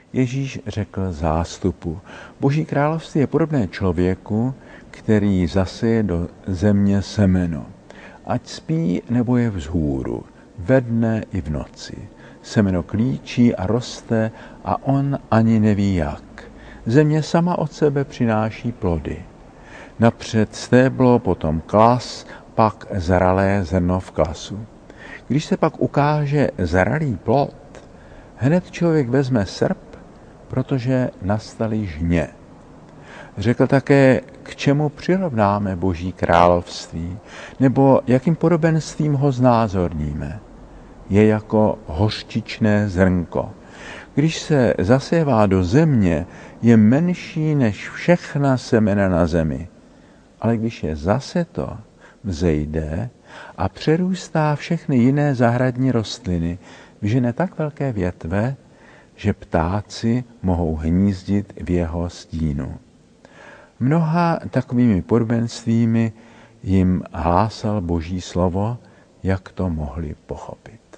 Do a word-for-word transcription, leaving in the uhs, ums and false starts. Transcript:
Ježíš řekl zástupu: Boží království je podobné člověku, který zaseje do země semeno. Ať spí nebo je vzhůru, ve dne i v noci. Semeno klíčí a roste a on ani neví jak. Země sama od sebe přináší plody. Napřed stéblo, potom klas, pak zralé zrno v klasu. Když se pak ukáže zralý plod, hned člověk vezme srp, protože nastaly žně. Řekl také, k čemu přirovnáme Boží království, nebo jakým podobenstvím ho znázorníme. Je jako hořčičné zrnko. Když se zasévá do země, je menší než všechna semena na zemi. Ale když je zaseto, vzejde a přerůstá všechny jiné zahradní rostliny, vyžene tak velké větve, že ptáci mohou hnízdit v jeho stínu. Mnoha takovými podobenstvími jim hlásal Boží slovo, jak to mohli pochopit.